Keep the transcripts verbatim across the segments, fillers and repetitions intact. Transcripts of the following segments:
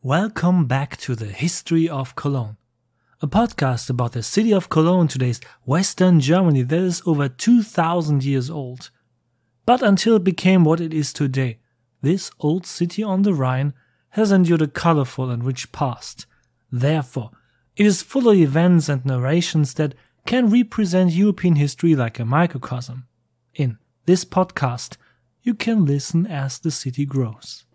Welcome back to the History of Cologne, a podcast about the city of Cologne, today's Western Germany, that is over two thousand years old. But until it became what it is today, this old city on the Rhine has endured a colorful and rich past. Therefore, it is full of events and narrations that can represent European history like a microcosm. In this podcast, you can listen as the city grows.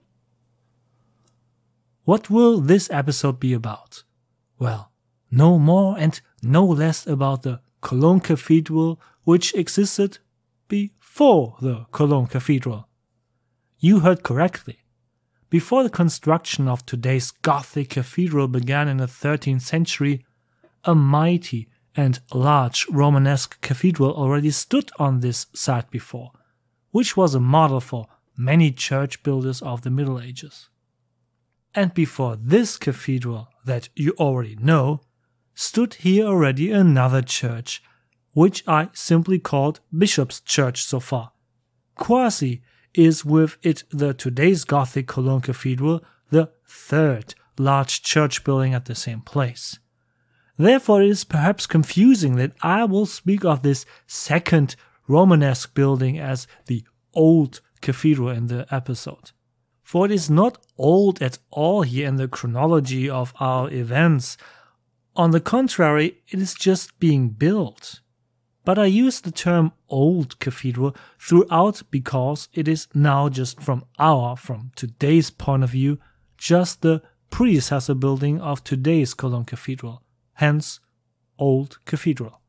What will this episode be about? Well, no more and no less about the Cologne Cathedral, which existed before the Cologne Cathedral. You heard correctly. Before the construction of today's Gothic cathedral began in the thirteenth century, a mighty and large Romanesque cathedral already stood on this site before, which was a model for many church builders of the Middle Ages. And before this cathedral that you already know, stood here already another church, which I simply called Bishop's Church so far. Quasi is with it the today's Gothic Cologne Cathedral, the third large church building at the same place. Therefore it is perhaps confusing that I will speak of this second Romanesque building as the Old Cathedral in the episode. For it is not old at all here in the chronology of our events. On the contrary, it is just being built. But I use the term old cathedral throughout because it is now just from our, from today's point of view, just the predecessor building of today's Cologne Cathedral. Hence, Old Cathedral.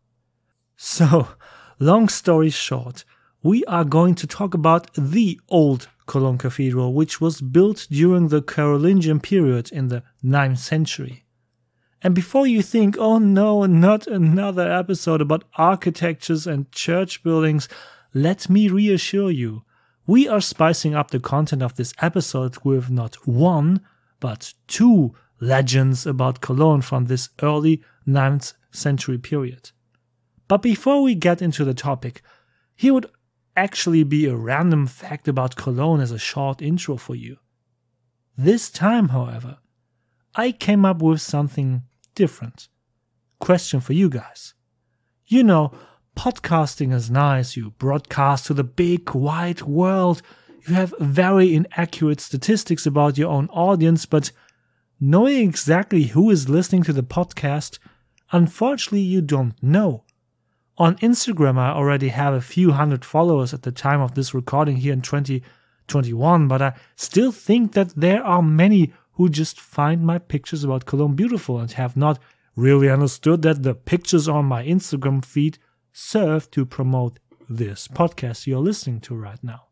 So, long story short, we are going to talk about the Old Cologne Cathedral, which was built during the Carolingian period in the ninth century. And before you think, oh no, not another episode about architectures and church buildings, let me reassure you, we are spicing up the content of this episode with not one, but two legends about Cologne from this early ninth century period. But before we get into the topic, here would actually be a random fact about Cologne as a short intro for you. This time, however, I came up with something different. Question for you guys. You know, podcasting is nice, you broadcast to the big wide world, you have very inaccurate statistics about your own audience, but knowing exactly who is listening to the podcast, unfortunately you don't know. On Instagram, I already have a few hundred followers at the time of this recording here in twenty twenty-one, but I still think that there are many who just find my pictures about Cologne beautiful and have not really understood that the pictures on my Instagram feed serve to promote this podcast you're listening to right now.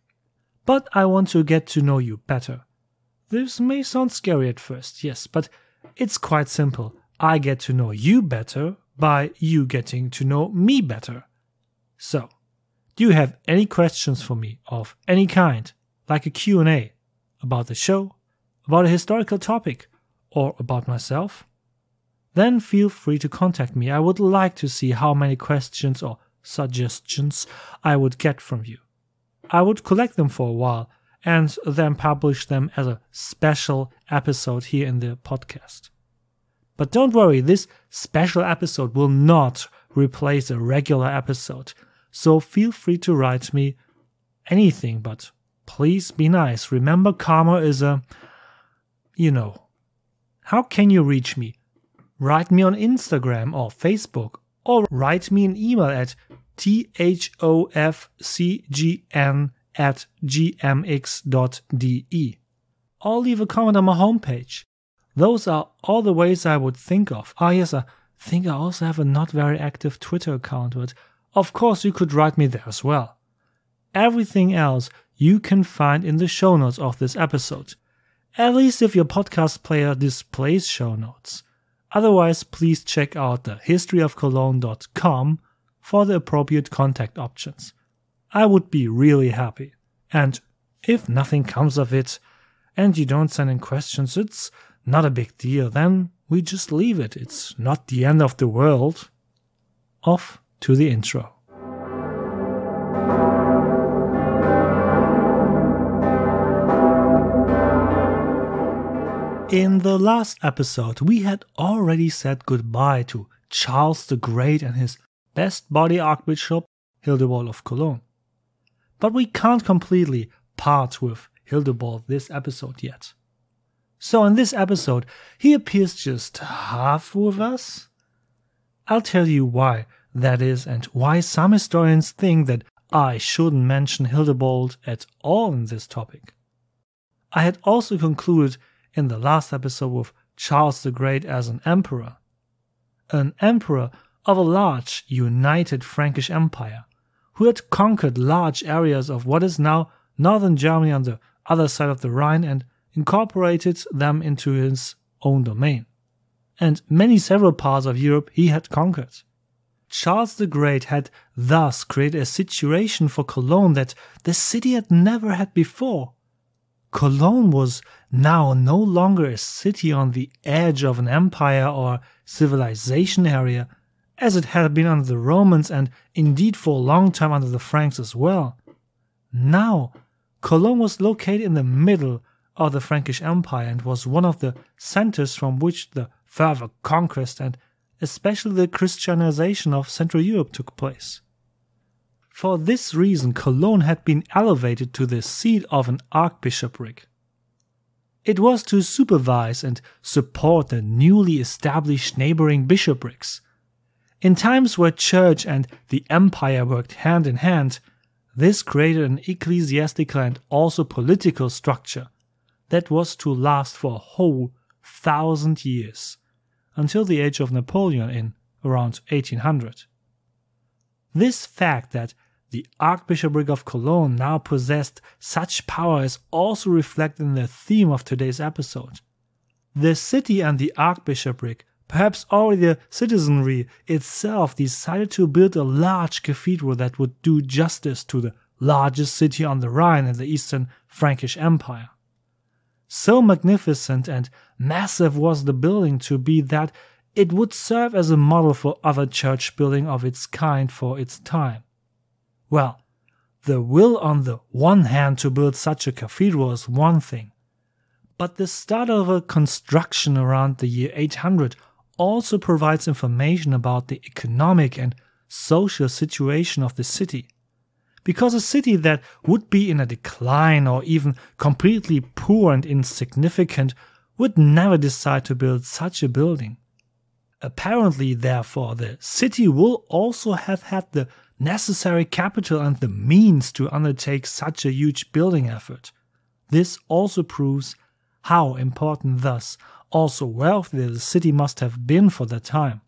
But I want to get to know you better. This may sound scary at first, yes, but it's quite simple. I get to know you better by you getting to know me better. So, do you have any questions for me of any kind, like a Q and A about the show, about a historical topic, or about myself? Then feel free to contact me. I would like to see how many questions or suggestions I would get from you. I would collect them for a while and then publish them as a special episode here in the podcast. But don't worry, this special episode will not replace a regular episode, so feel free to write me anything, but please be nice. Remember, karma is a, you know. How can you reach me? Write me on Instagram or Facebook, or write me an email at thofcgn at gmx dot de, or leave a comment on my homepage. Those are all the ways I would think of. Ah yes, I think I also have a not very active Twitter account, but of course you could write me there as well. Everything else you can find in the show notes of this episode, at least if your podcast player displays show notes. Otherwise, please check out the history of cologne dot com for the appropriate contact options. I would be really happy. And if nothing comes of it, and you don't send in questions, it's not a big deal, then we just leave it. It's not the end of the world. Off to the intro. In the last episode, we had already said goodbye to Charles the Great and his best buddy Archbishop Hildebold of Cologne. But we can't completely part with Hildebold this episode yet. So in this episode, he appears just half with us. I'll tell you why that is and why some historians think that I shouldn't mention Hildebold at all in this topic. I had also concluded in the last episode with Charles the Great as an emperor. An emperor of a large, united Frankish empire, who had conquered large areas of what is now northern Germany on the other side of the Rhine and incorporated them into his own domain. And many several parts of Europe he had conquered. Charles the Great had thus created a situation for Cologne that the city had never had before. Cologne was now no longer a city on the edge of an empire or civilization area, as it had been under the Romans and indeed for a long time under the Franks as well. Now, Cologne was located in the middle of the Frankish Empire and was one of the centers from which the further conquest and especially the Christianization of Central Europe took place. For this reason, Cologne had been elevated to the seat of an archbishopric. It was to supervise and support the newly established neighboring bishoprics. In times where church and the empire worked hand in hand, this created an ecclesiastical and also political structure that was to last for a whole thousand years, until the age of Napoleon in around eighteen hundred. This fact that the Archbishopric of Cologne now possessed such power is also reflected in the theme of today's episode. The city and the Archbishopric, perhaps already the citizenry itself, decided to build a large cathedral that would do justice to the largest city on the Rhine in the Eastern Frankish Empire. So magnificent and massive was the building to be that it would serve as a model for other church building of its kind for its time. Well, the will on the one hand to build such a cathedral is one thing, but the start of a construction around the year eight hundred also provides information about the economic and social situation of the city. Because a city that would be in a decline or even completely poor and insignificant would never decide to build such a building. Apparently, therefore, the city will also have had the necessary capital and the means to undertake such a huge building effort. This also proves how important thus also wealthy the city must have been for that time.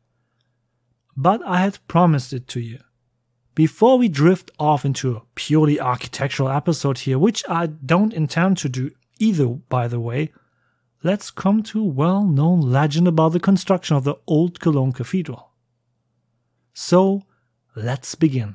But I had promised it to you. Before we drift off into a purely architectural episode here, which I don't intend to do either, by the way, let's come to a well-known legend about the construction of the old Cologne Cathedral. So, let's begin.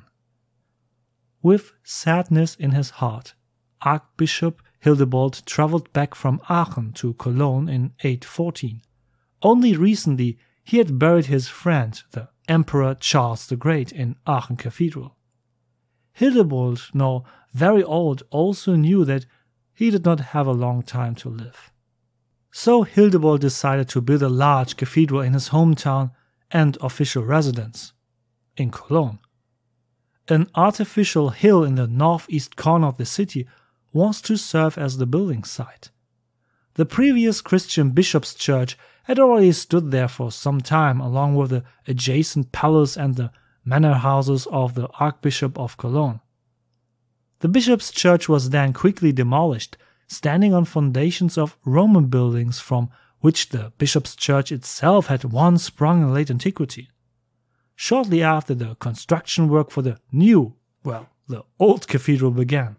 With sadness in his heart, Archbishop Hildebold traveled back from Aachen to Cologne in eight fourteen. Only recently he had buried his friend, the Emperor Charles the Great, in Aachen Cathedral. Hildebold, now very old, also knew that he did not have a long time to live. So Hildebold decided to build a large cathedral in his hometown and official residence, in Cologne. An artificial hill in the northeast corner of the city was to serve as the building site. The previous Christian bishop's church had already stood there for some time, along with the adjacent palace and the manor houses of the Archbishop of Cologne. The bishop's church was then quickly demolished, standing on foundations of Roman buildings from which the bishop's church itself had once sprung in late antiquity. Shortly after, the construction work for the new, well, the old cathedral began.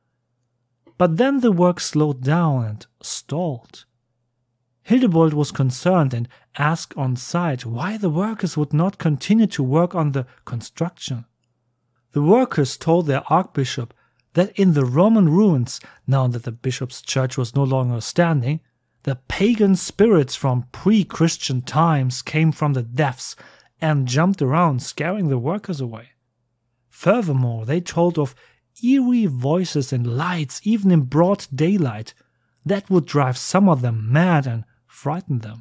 But then the work slowed down and stalled. Hildebold was concerned and asked on site why the workers would not continue to work on the construction. The workers told their archbishop that in the Roman ruins, now that the bishop's church was no longer standing, the pagan spirits from pre-Christian times came from the depths and jumped around, scaring the workers away. Furthermore, they told of eerie voices and lights even in broad daylight, that would drive some of them mad and frighten them.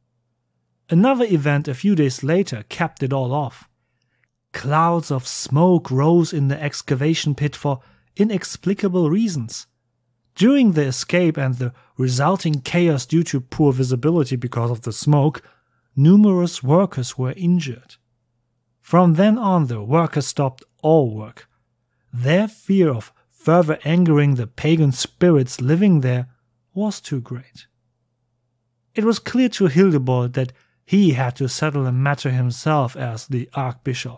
Another event a few days later capped it all off. Clouds of smoke rose in the excavation pit for inexplicable reasons. During the escape and the resulting chaos due to poor visibility because of the smoke, numerous workers were injured. From then on, the workers stopped all work. Their fear of further angering the pagan spirits living there was too great. It was clear to Hildebold that he had to settle the matter himself as the archbishop.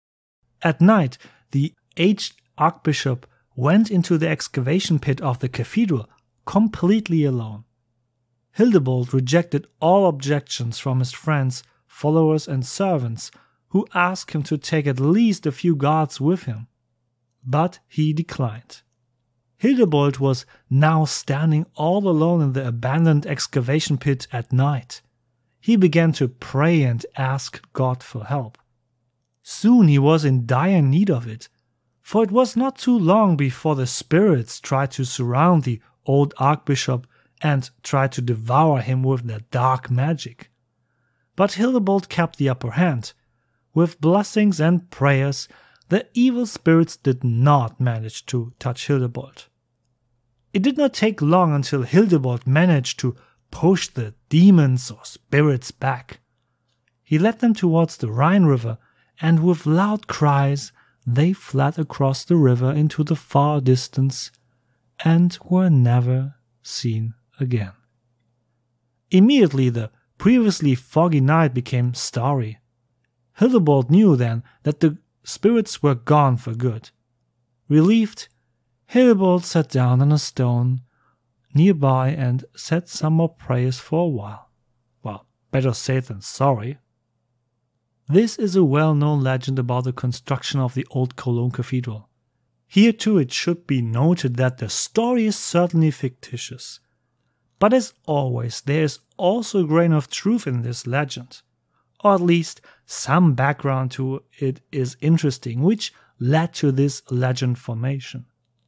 At night, the aged archbishop went into the excavation pit of the cathedral completely alone. Hildebold rejected all objections from his friends, followers and servants, who asked him to take at least a few guards with him. But he declined. Hildebold was now standing all alone in the abandoned excavation pit at night. He began to pray and ask God for help. Soon he was in dire need of it, for it was not too long before the spirits tried to surround the old archbishop and tried to devour him with their dark magic. But Hildebold kept the upper hand. With blessings and prayers, the evil spirits did not manage to touch Hildebold. It did not take long until Hildebold managed to push the demons or spirits back. He led them towards the Rhine River, and with loud cries they fled across the river into the far distance and were never seen again. Immediately the previously foggy night became starry. Hildebold knew then that the spirits were gone for good. Relieved, Hildebold sat down on a stone nearby and said some more prayers for a while. Well, better safe than sorry. This is a well-known legend about the construction of the old Cologne Cathedral. Here too it should be noted that the story is certainly fictitious. But as always, there is also a grain of truth in this legend. Or at least some background to it is interesting, which led to this legend formation.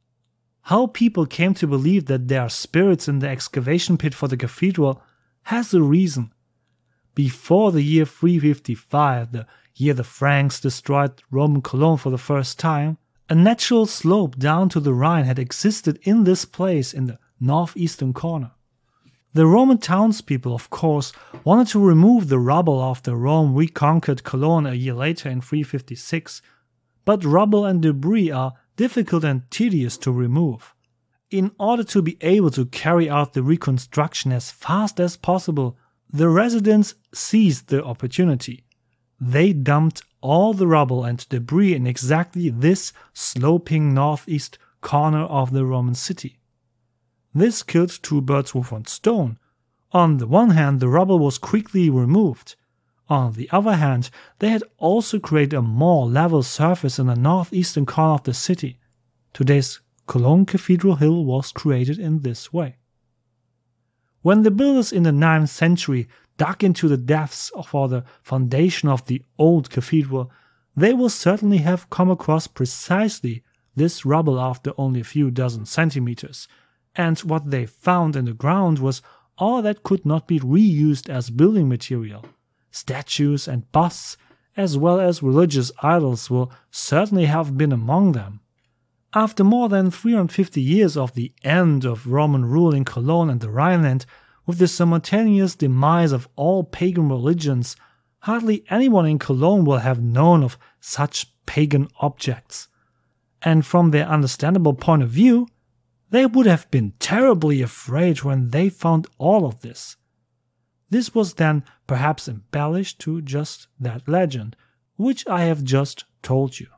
How people came to believe that there are spirits in the excavation pit for the cathedral has a reason. Before the year three fifty-five, the year the Franks destroyed Roman Cologne for the first time, a natural slope down to the Rhine had existed in this place in the northeastern corner. The Roman townspeople, of course, wanted to remove the rubble after Rome reconquered Cologne a year later in three fifty-six, but rubble and debris are difficult and tedious to remove. In order to be able to carry out the reconstruction as fast as possible, the residents seized the opportunity. They dumped all the rubble and debris in exactly this sloping northeast corner of the Roman city. This killed two birds with one stone. On the one hand, the rubble was quickly removed. On the other hand, they had also created a more level surface in the northeastern corner of the city. Today's Cologne Cathedral Hill was created in this way. When the builders in the ninth century dug into the depths for the foundation of the old cathedral, they will certainly have come across precisely this rubble after only a few dozen centimeters, and what they found in the ground was all that could not be reused as building material. Statues and busts, as well as religious idols, will certainly have been among them. After more than three hundred fifty years of the end of Roman rule in Cologne and the Rhineland, with the simultaneous demise of all pagan religions, hardly anyone in Cologne will have known of such pagan objects. And from their understandable point of view, they would have been terribly afraid when they found all of this. This was then perhaps embellished to just that legend, which I have just told you.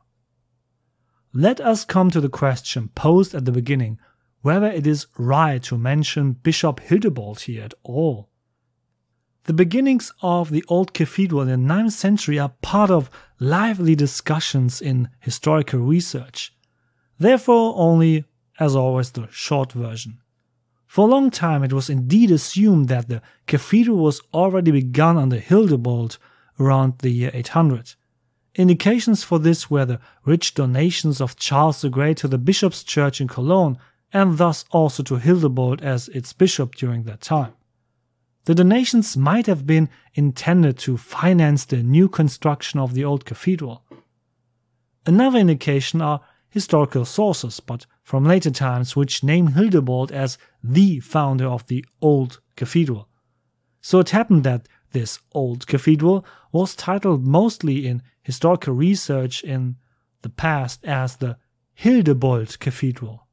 Let us come to the question posed at the beginning, whether it is right to mention Bishop Hildebold here at all. The beginnings of the old cathedral in the ninth century are part of lively discussions in historical research. Therefore only, as always, the short version. For a long time it was indeed assumed that the cathedral was already begun under Hildebold around the year eight hundred. Indications for this were the rich donations of Charles the Great to the Bishop's Church in Cologne, and thus also to Hildebold as its bishop during that time. The donations might have been intended to finance the new construction of the old cathedral. Another indication are historical sources, but from later times, which name Hildebold as the founder of the old cathedral. So it happened that this old cathedral was titled mostly in historical research in the past as the Hildebold Cathedral.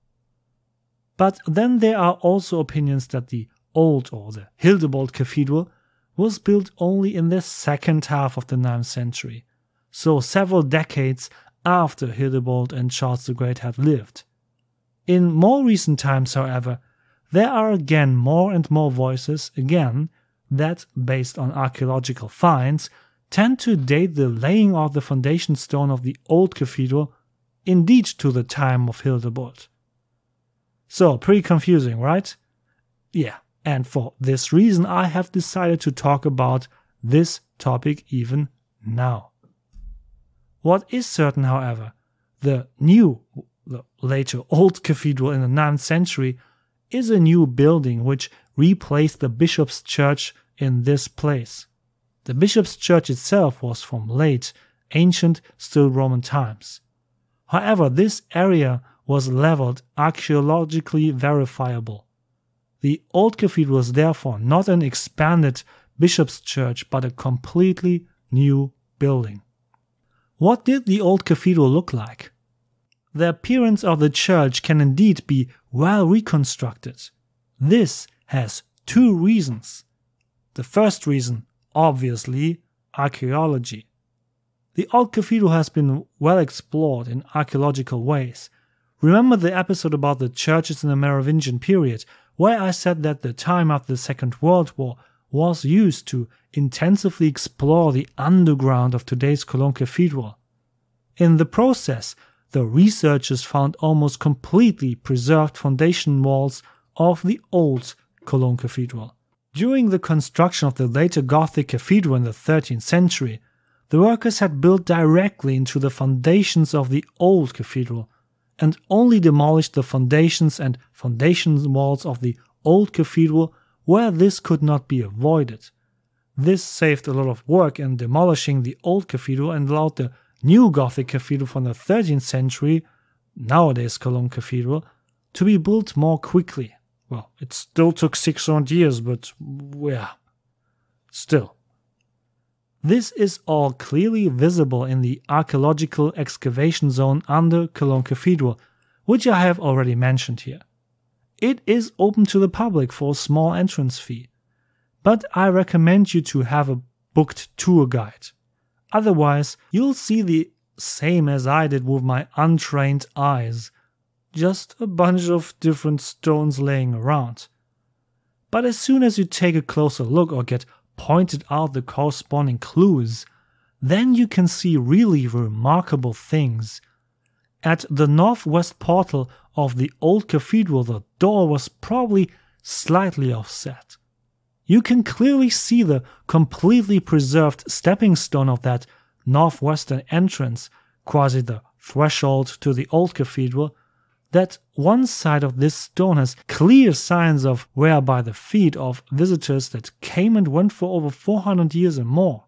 But then there are also opinions that the old or the Hildebold Cathedral was built only in the second half of the ninth century, so several decades after Hildebold and Charles the Great had lived. In more recent times, however, there are again more and more voices, again, that, based on archaeological finds, tend to date the laying of the foundation stone of the old cathedral indeed to the time of Hildebold. So, pretty confusing, right? Yeah, and for this reason I have decided to talk about this topic even now. What is certain, however, the new, the later old cathedral in the ninth century is a new building which replaced the bishop's church in this place. The bishop's church itself was from late, ancient, still Roman times. However, this area was leveled, archaeologically verifiable. The old cathedral was therefore not an expanded bishop's church, but a completely new building. What did the old cathedral look like? The appearance of the church can indeed be well reconstructed. This has two reasons. The first reason, obviously, archaeology. The old cathedral has been well explored in archaeological ways. Remember the episode about the churches in the Merovingian period, where I said that the time after the Second World War was used to intensively explore the underground of today's Cologne Cathedral. In the process, the researchers found almost completely preserved foundation walls of the old Cologne Cathedral. During the construction of the later Gothic cathedral in the thirteenth century, the workers had built directly into the foundations of the old cathedral and only demolished the foundations and foundation walls of the old cathedral where this could not be avoided. This saved a lot of work in demolishing the old cathedral and allowed the new Gothic cathedral from the thirteenth century, nowadays Cologne Cathedral, to be built more quickly. Well, it still took six hundred years, but yeah, still. This is all clearly visible in the archaeological excavation zone under Cologne Cathedral, which I have already mentioned here. It is open to the public for a small entrance fee, but I recommend you to have a booked tour guide. Otherwise, you'll see the same as I did with my untrained eyes, just a bunch of different stones laying around. But as soon as you take a closer look or get pointed out the corresponding clues, then you can see really remarkable things. At the northwest portal of the old cathedral, the door was probably slightly offset. You can clearly see the completely preserved stepping stone of that northwestern entrance, quasi the threshold to the old cathedral, that one side of this stone has clear signs of wear by the feet of visitors that came and went for over four hundred years and more.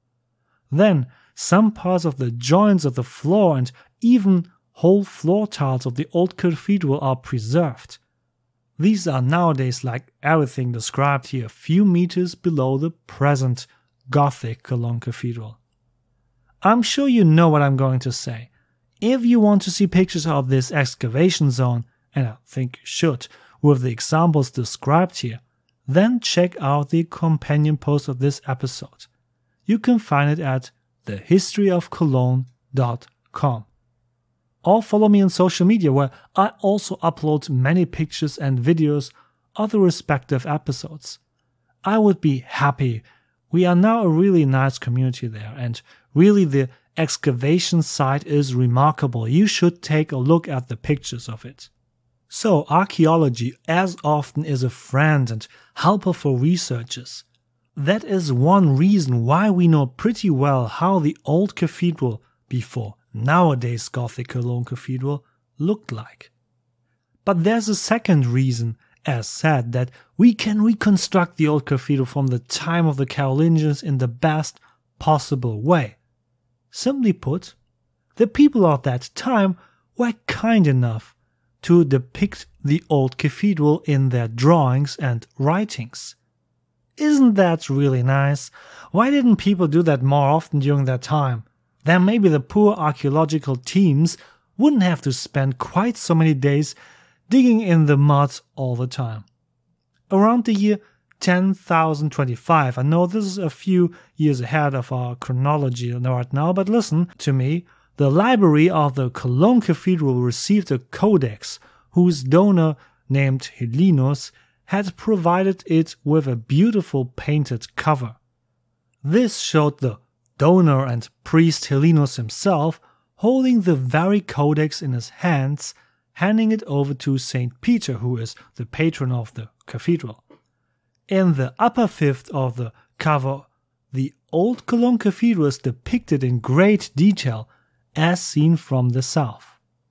Then, some parts of the joints of the floor and even whole floor tiles of the old cathedral are preserved. These are nowadays, like everything described here, a few meters below the present Gothic Cologne Cathedral. I'm sure you know what I'm going to say. If you want to see pictures of this excavation zone, and I think you should, with the examples described here, then check out the companion post of this episode. You can find it at the history of cologne dot com. Or follow me on social media, where I also upload many pictures and videos of the respective episodes. I would be happy. We are now a really nice community there, and really the excavation site is remarkable. You should take a look at the pictures of it. So, archaeology as often is a friend and helper for researchers. That is one reason why we know pretty well how the old cathedral before nowadays Gothic Cologne Cathedral looked like. But there's a second reason, as said, that we can reconstruct the old cathedral from the time of the Carolingians in the best possible way. Simply put, the people of that time were kind enough to depict the old cathedral in their drawings and writings. Isn't that really nice? Why didn't people do that more often during their time? Then maybe the poor archaeological teams wouldn't have to spend quite so many days digging in the mud all the time. Around the year ten thousand twenty-five, I know this is a few years ahead of our chronology right now, but listen to me, the library of the Cologne Cathedral received a codex whose donor, named Helinus, had provided it with a beautiful painted cover. This showed the donor and priest Helinus himself holding the very codex in his hands, handing it over to Saint Peter, who is the patron of the cathedral. In the upper fifth of the cover, the old Cologne Cathedral is depicted in great detail as seen from the south.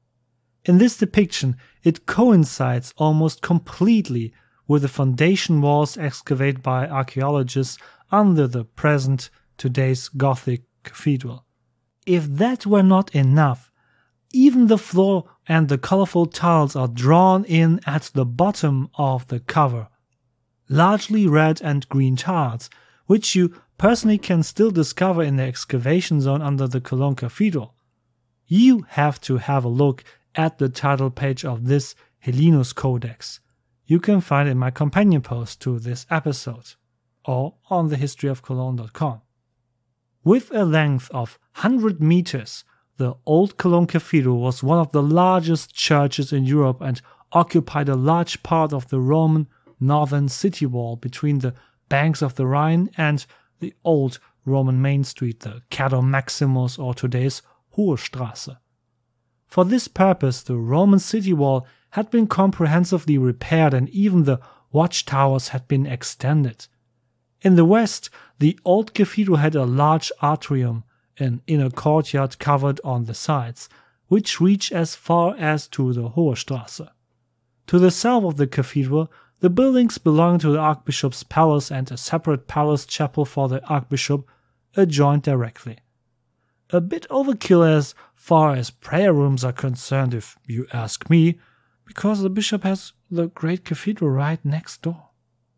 In this depiction, it coincides almost completely with the foundation walls excavated by archaeologists under the present today's Gothic cathedral. If that were not enough, even the floor and the colorful tiles are drawn in at the bottom of the cover. Largely red and green tiles, which you personally can still discover in the excavation zone under the Cologne Cathedral. You have to have a look at the title page of this Helinus Codex. You can find it in my companion post to this episode, or on the history of cologne dot com. With a length of one hundred meters, the old Cologne Cathedral was one of the largest churches in Europe and occupied a large part of the Roman northern city wall between the banks of the Rhine and the old Roman main street, the Caddo Maximus, or today's Hohe Straße. For this purpose, the Roman city wall had been comprehensively repaired and even the watchtowers had been extended. In the west, the old cathedral had a large atrium, an inner courtyard covered on the sides, which reached as far as to the Hohe Straße. To the south of the cathedral, the buildings belonging to the Archbishop's palace and a separate palace chapel for the Archbishop adjoined directly. A bit overkill as far as prayer rooms are concerned, if you ask me, because the bishop has the great cathedral right next door.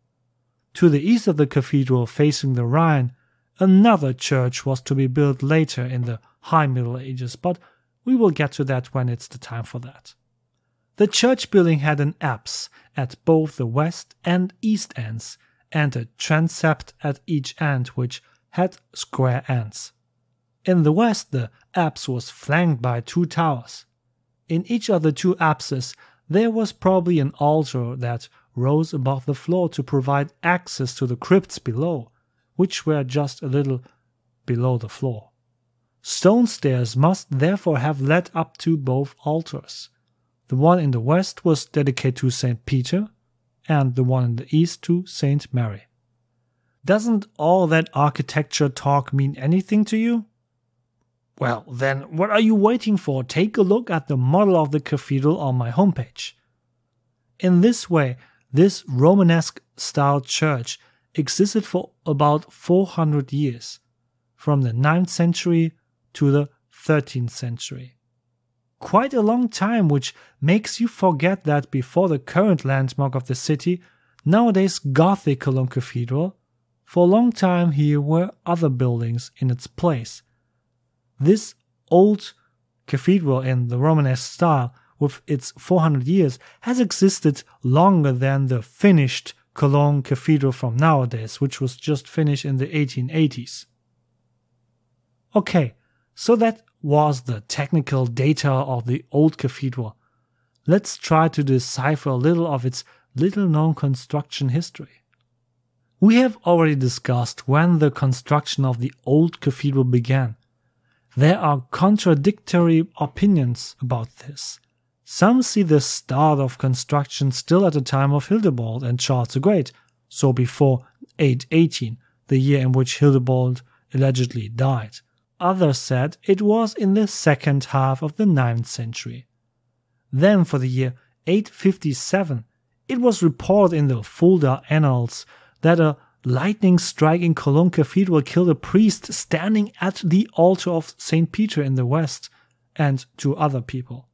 To the east of the cathedral, facing the Rhine, another church was to be built later in the High Middle Ages, but we will get to that when it's the time for that. The church building had an apse at both the west and east ends, and a transept at each end, which had square ends. In the west, the apse was flanked by two towers. In each of the two apses, there was probably an altar that rose above the floor to provide access to the crypts below, which were just a little below the floor. Stone stairs must therefore have led up to both altars. The one in the west was dedicated to Saint Peter, and the one in the east to Saint Mary. Doesn't all that architecture talk mean anything to you? Well, then what are you waiting for? Take a look at the model of the cathedral on my homepage. In this way, this Romanesque-style church existed for about four hundred years, from the ninth century to the thirteenth century. Quite a long time, which makes you forget that before the current landmark of the city, nowadays Gothic Cologne Cathedral, for a long time here were other buildings in its place. This old cathedral in the Romanesque style, with its four hundred years, has existed longer than the finished Cologne Cathedral from nowadays, which was just finished in the eighteen eighties. Okay, so that was the technical data of the old cathedral. Let's try to decipher a little of its little-known construction history. We have already discussed when the construction of the old cathedral began. There are contradictory opinions about this. Some see the start of construction still at the time of Hildebald and Charles the Great, so before eight eighteen, the year in which Hildebald allegedly died. Others said it was in the second half of the ninth century. Then for the year eight fifty-seven, it was reported in the Fulda Annals that a lightning strike in Cologne Cathedral killed a priest standing at the altar of Saint Peter in the west, and two other people.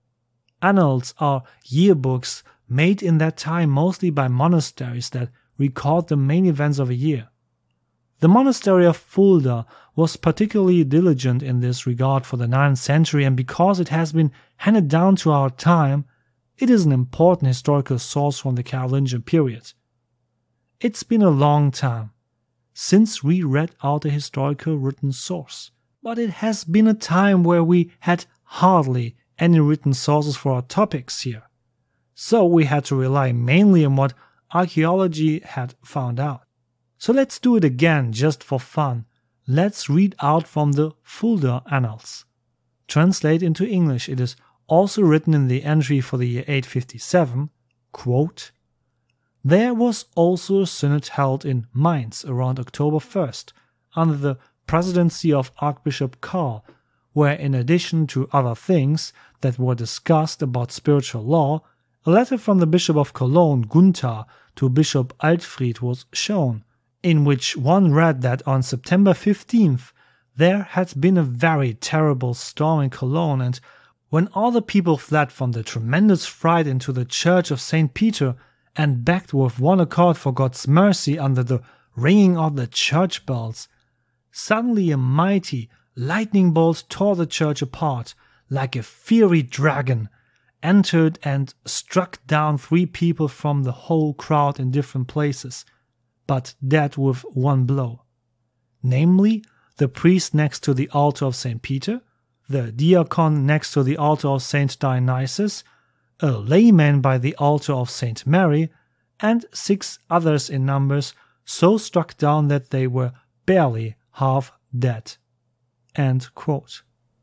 Annals are yearbooks made in that time mostly by monasteries that record the main events of a year. The monastery of Fulda was particularly diligent in this regard for the ninth century, and because it has been handed down to our time, it is an important historical source from the Carolingian period. It's been a long time since we read out a historical written source, but it has been a time where we had hardly any written sources for our topics here, so we had to rely mainly on what archaeology had found out. So let's do it again just for fun. Let's read out from the Fulda Annals. Translate into English, it is also written in the entry for the year eight fifty-seven, quote, "There was also a synod held in Mainz around October first, under the presidency of Archbishop Karl, where in addition to other things that were discussed about spiritual law, a letter from the Bishop of Cologne, Gunther, to Bishop Altfried was shown, in which one read that on September fifteenth there had been a very terrible storm in Cologne, and when all the people fled from the tremendous fright into the church of Saint Peter and begged with one accord for God's mercy under the ringing of the church bells, suddenly a mighty lightning bolt tore the church apart, like a fiery dragon, entered and struck down three people from the whole crowd in different places, but dead with one blow, namely the priest next to the altar of Saint Peter, the diacon next to the altar of Saint Dionysius, a layman by the altar of Saint Mary, and six others in numbers, so struck down that they were barely half dead." End quote.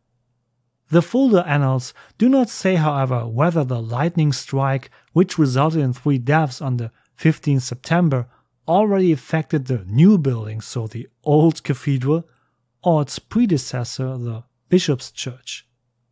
The Fulda Annals do not say, however, whether the lightning strike, which resulted in three deaths on the fifteenth of September, already affected the new building, so the old cathedral, or its predecessor, the Bishop's Church.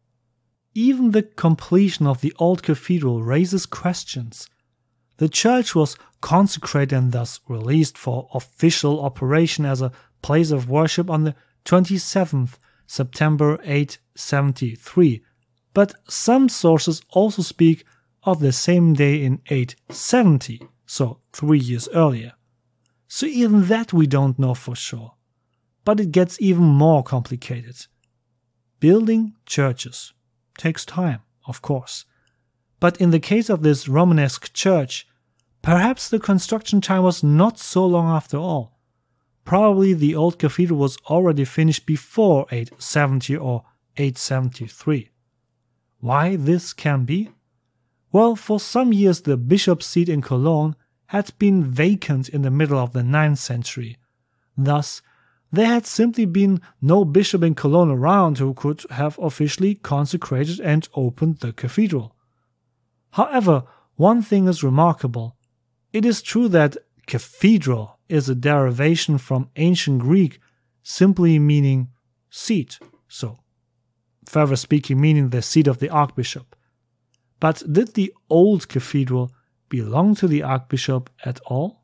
Even the completion of the old cathedral raises questions. The church was consecrated and thus released for official operation as a place of worship on the twenty-seventh of September eight seventy-three, but some sources also speak of the same day in eight seventy, so three years earlier. So even that we don't know for sure. But it gets even more complicated. Building churches takes time, of course. But in the case of this Romanesque church, perhaps the construction time was not so long after all. Probably the old cathedral was already finished before eight seventy or eight seventy-three. Why this can be? Well, for some years the bishop's seat in Cologne had been vacant in the middle of the ninth century. Thus, there had simply been no bishop in Cologne around who could have officially consecrated and opened the cathedral. However, one thing is remarkable. It is true that cathedral is a derivation from ancient Greek simply meaning seat, so further speaking meaning the seat of the archbishop. But did the old cathedral belong to the archbishop at all?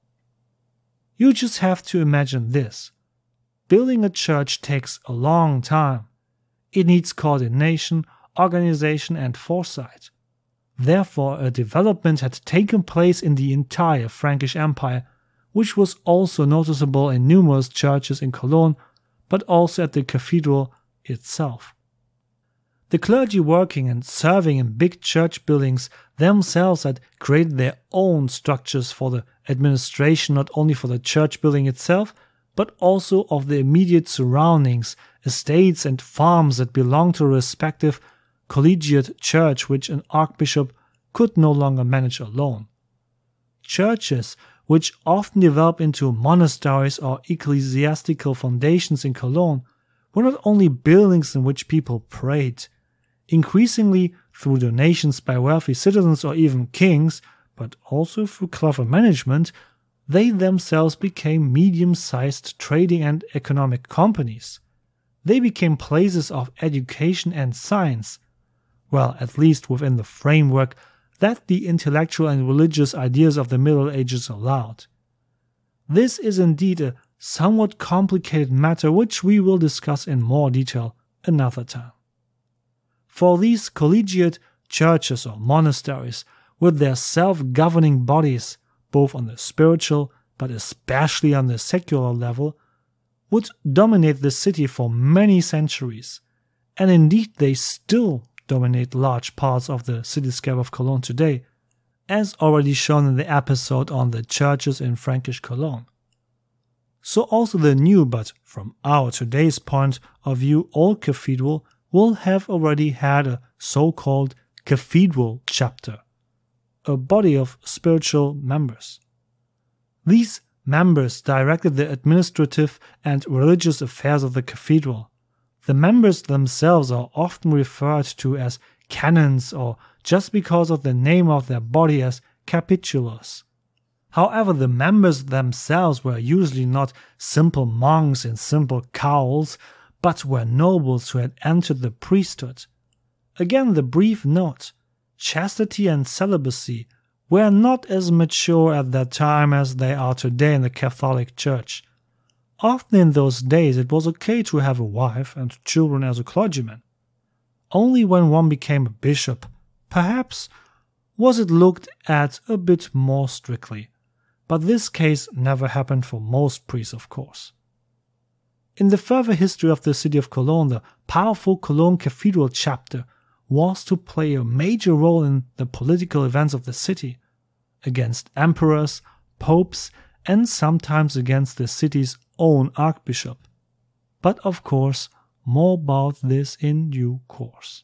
You just have to imagine this. Building a church takes a long time. It needs coordination, organization, and foresight. Therefore, a development had taken place in the entire Frankish Empire, which was also noticeable in numerous churches in Cologne, but also at the cathedral itself. The clergy working and serving in big church buildings themselves had created their own structures for the administration, not only for the church building itself, but also of the immediate surroundings, estates and farms that belonged to a respective collegiate church which an archbishop could no longer manage alone. Churches, which often developed into monasteries or ecclesiastical foundations in Cologne, were not only buildings in which people prayed. Increasingly, through donations by wealthy citizens or even kings, but also through clever management, they themselves became medium-sized trading and economic companies. They became places of education and science, well, at least within the framework that the intellectual and religious ideas of the Middle Ages allowed. This is indeed a somewhat complicated matter which we will discuss in more detail another time. For these collegiate churches or monasteries, with their self-governing bodies, both on the spiritual but especially on the secular level, would dominate the city for many centuries, and indeed they still dominate large parts of the cityscape of Cologne today, as already shown in the episode on the churches in Frankish Cologne. So also the new, but from our today's point of view, old cathedral will have already had a so-called cathedral chapter, a body of spiritual members. These members directed the administrative and religious affairs of the cathedral. The members themselves are often referred to as canons, or just because of the name of their body, as capitulars. However, the members themselves were usually not simple monks in simple cowls, but were nobles who had entered the priesthood. Again, the brief note: chastity and celibacy were not as mature at that time as they are today in the Catholic Church. Often in those days it was okay to have a wife and children as a clergyman. Only when one became a bishop, perhaps, was it looked at a bit more strictly. But this case never happened for most priests, of course. In the further history of the city of Cologne, the powerful Cologne Cathedral chapter was to play a major role in the political events of the city, against emperors, popes, and sometimes against the city's own archbishop. But of course, more about this in due course.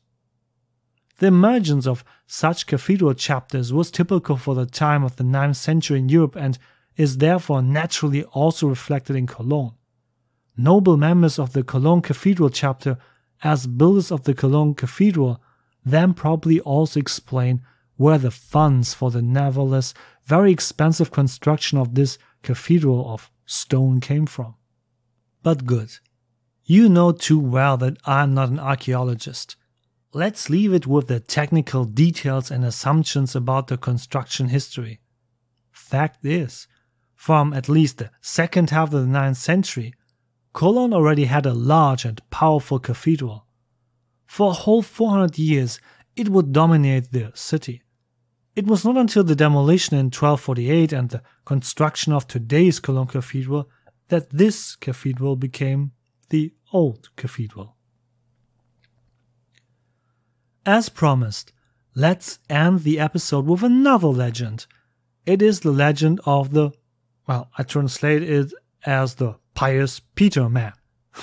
The emergence of such cathedral chapters was typical for the time of the ninth century in Europe and is therefore naturally also reflected in Cologne. Noble members of the Cologne Cathedral chapter, as builders of the Cologne Cathedral, then probably also explain where the funds for the nevertheless very expensive construction of this cathedral of stone came from. But good. You know too well that I'm not an archaeologist. Let's leave it with the technical details and assumptions about the construction history. Fact is, from at least the second half of the ninth century, Cologne already had a large and powerful cathedral. For a whole four hundred years, it would dominate the city. It was not until the demolition in twelve forty-eight and the construction of today's Cologne Cathedral that this cathedral became the Old Cathedral. As promised, let's end the episode with another legend. It is the legend of the, well, I translate it as the Pious Peter Man.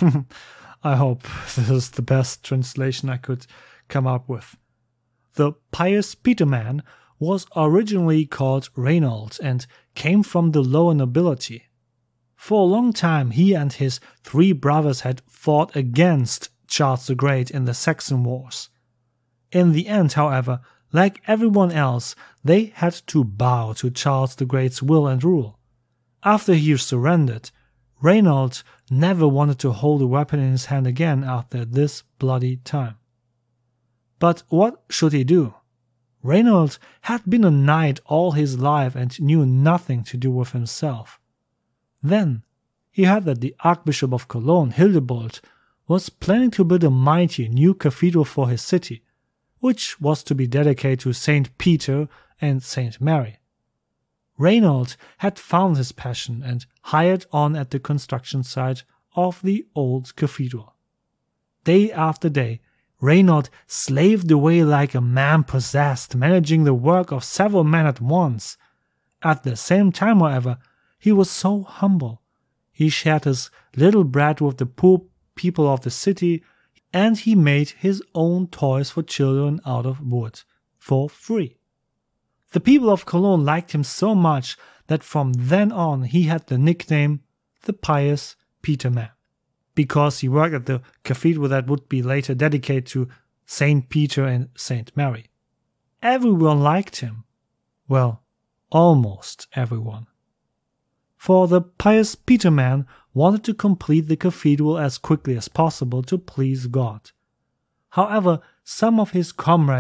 I hope this is the best translation I could come up with. The Pious Peter Man was originally called Reinald and came from the lower nobility. For a long time he and his three brothers had fought against Charles the Great in the Saxon Wars. In the end, however, like everyone else, they had to bow to Charles the Great's will and rule. After he surrendered, Reinald never wanted to hold a weapon in his hand again after this bloody time. But what should he do? Reinald had been a knight all his life and knew nothing to do with himself. Then he heard that the Archbishop of Cologne, Hildebold, was planning to build a mighty new cathedral for his city, which was to be dedicated to Saint Peter and Saint Mary. Reinald had found his passion and hired on at the construction site of the old cathedral. Day after day, Reinald slaved away like a man possessed, managing the work of several men at once. At the same time, however, he was so humble. He shared his little bread with the poor people of the city, and he made his own toys for children out of wood, for free. The people of Cologne liked him so much that from then on he had the nickname the Pious Peter Man, because he worked at the cathedral that would be later dedicated to Saint Peter and Saint Mary. Everyone liked him. Well, almost everyone. For the Pious Peter Man wanted to complete the cathedral as quickly as possible to please God. However, some of his comrades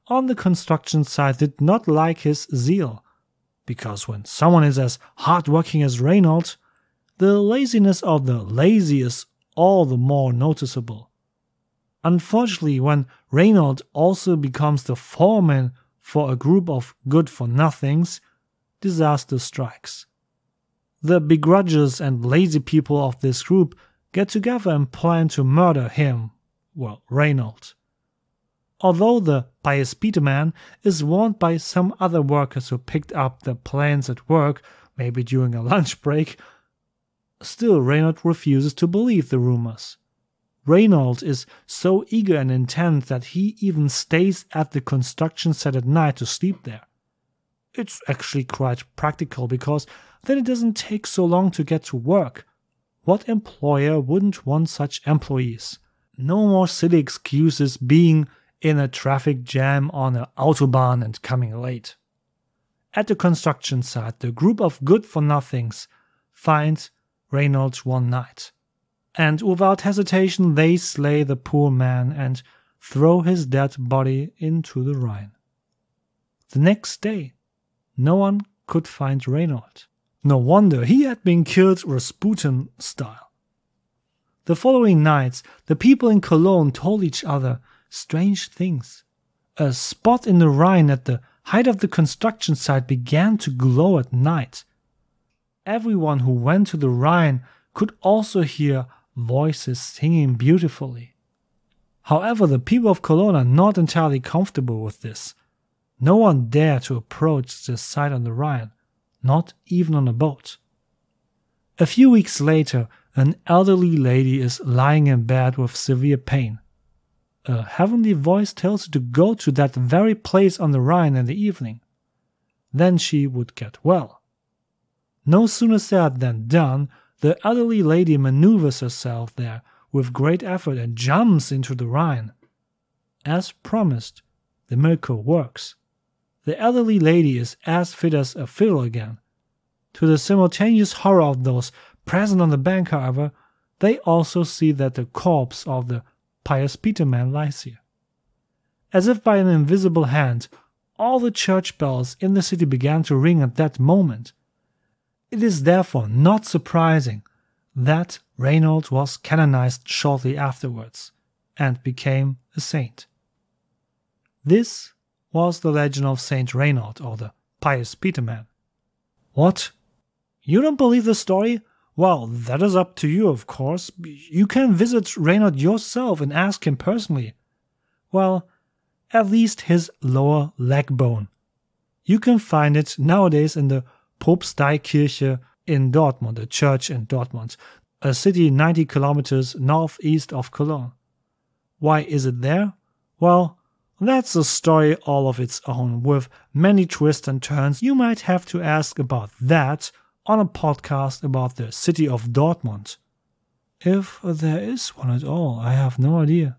on the construction site did not like his zeal, because when someone is as hard-working as Reynold, the laziness of the lazy is all the more noticeable. Unfortunately, when Reynold also becomes the foreman for a group of good-for-nothings, disaster strikes. The begrudges and lazy people of this group get together and plan to murder him, well, Reynold. Although the pious Peterman is warned by some other workers who picked up the plans at work, maybe during a lunch break, still Reynold refuses to believe the rumors. Reynold is so eager and intent that he even stays at the construction site at night to sleep there. It's actually quite practical because then it doesn't take so long to get to work. What employer wouldn't want such employees? No more silly excuses being in a traffic jam on an autobahn and coming late. At the construction site, the group of good-for-nothings finds Reynold one night, and without hesitation they slay the poor man and throw his dead body into the Rhine. The next day, no one could find Reynold. No wonder he had been killed Rasputin style. The following nights, the people in Cologne told each other strange things. A spot in the Rhine at the height of the construction site began to glow at night. Everyone who went to the Rhine could also hear voices singing beautifully. However, the people of Cologne are not entirely comfortable with this. No one dared to approach this site on the Rhine, not even on a boat. A few weeks later, an elderly lady is lying in bed with severe pain. A heavenly voice tells her to go to that very place on the Rhine in the evening. Then she would get well. No sooner said than done, the elderly lady maneuvers herself there with great effort and jumps into the Rhine. As promised, the miracle works. The elderly lady is as fit as a fiddle again. To the simultaneous horror of those present on the bank, however, they also see that the corpse of the pious Peterman lies here. As if by an invisible hand, all the church bells in the city began to ring at that moment. It is therefore not surprising that Reynold was canonized shortly afterwards and became a saint. This was the legend of Saint Reynold, or the pious Peterman. What? You don't believe the story? Well, that is up to you, of course. You can visit Reynold yourself and ask him personally. Well, at least his lower leg bone. You can find it nowadays in the Propsteikirche in Dortmund, a church in Dortmund, a city ninety kilometers northeast of Cologne. Why is it there? Well, that's a story all of its own, with many twists and turns. You might have to ask about that on a podcast about the city of Dortmund. If there is one at all, I have no idea.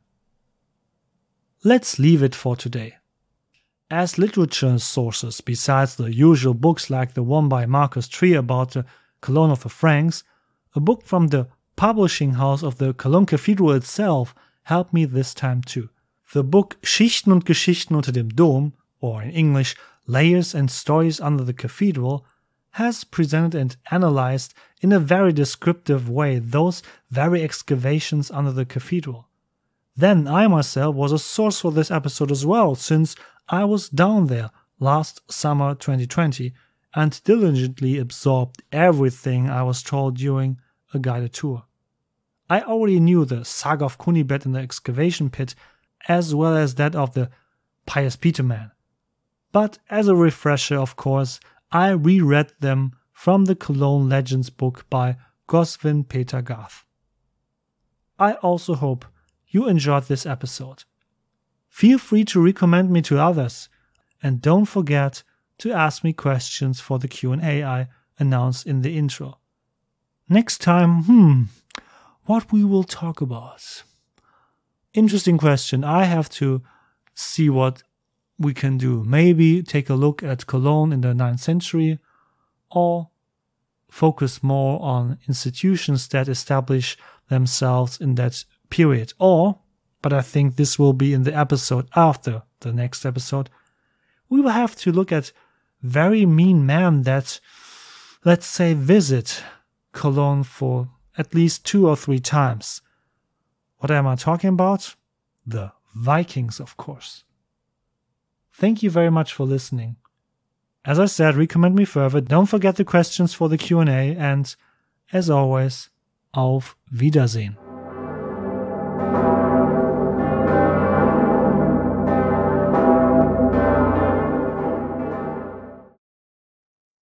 Let's leave it for today. As literature sources, besides the usual books like the one by Markus Trier about the Cologne of the Franks, a book from the publishing house of the Cologne Cathedral itself helped me this time too. The book Schichten und Geschichten unter dem Dom, or in English, Layers and Stories Under the Cathedral, has presented and analyzed in a very descriptive way those very excavations under the cathedral. Then I myself was a source for this episode as well, since I was down there last summer twenty twenty and diligently absorbed everything I was told during a guided tour. I already knew the saga of Kunibert in the excavation pit, as well as that of the pious Peterman. But as a refresher, of course, I reread them from the Cologne Legends book by Goswin Peter Garth. I also hope you enjoyed this episode. Feel free to recommend me to others, and don't forget to ask me questions for the Q and A I announced in the intro. Next time, hmm, what we will talk about? Interesting question. I have to see what we can do. Maybe take a look at Cologne in the ninth century, or focus more on institutions that establish themselves in that period. Or, but I think this will be in the episode after the next episode, we will have to look at very mean men that, let's say, visit Cologne for at least two or three times. What am I talking about? The Vikings, of course. Thank you very much for listening. As I said, recommend me further. Don't forget the questions for the Q and A, and as always, auf Wiedersehen.